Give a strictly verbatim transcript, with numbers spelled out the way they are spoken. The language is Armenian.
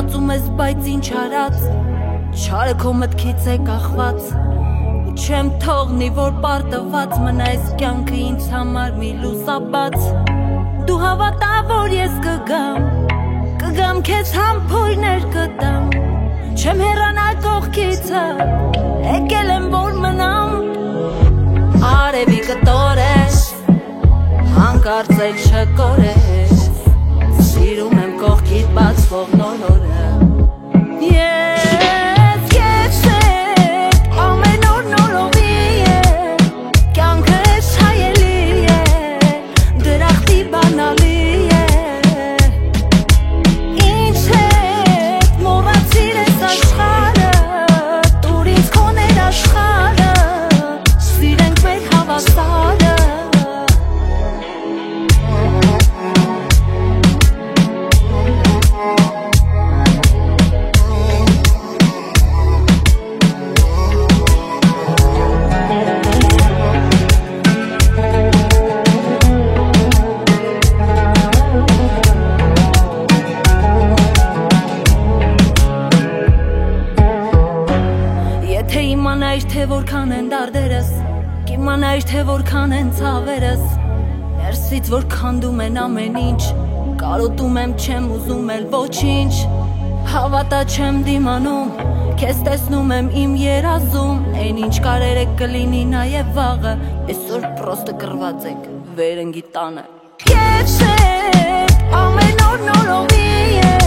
Մտածում ես բայց ինչ արած, չարը քո մտքից է կախված, ու չեմ թողնի որ պարտված մնա այս կյանքը ինձ համար մի լուսաբաց։ Դու հավատա որ ես կգամ, կգամ քեզ համբույրներ կտամ, չեմ հեռանալ կողքիցը, եկել եմ որ մնամ։ Արևի կտորես, հանկարծ էլ չկորես, սիրում եմ կողքիդ բացվող նոր օրը։ Ես քեզ հետ ամեն օր նորովի է, կյանքը ես հայելի է, դրախտի բանալի է, ինչ հետ մոռացիր ես աշխարհը, տուր ինձ քո ներաշխարհը, սիրենք մեր հավասարը։ Եթե իմանայիր թե որքան են դարդերս, կիմանայիր թե որքան են ցավերս, ներսից որ քանդում են ամեն ինչ, կարոտում եմ չեմ ուզում էլ ոչինչ, հավատա չեմ դիմանում, քեզ տեսնում եմ իմ երազում, այն ինչ կարերեք կլինի նաև վաղը, այսօր պրոստը կռված եք վերընկի տանը։ Քեզ հետ ամեն օր նորովի է,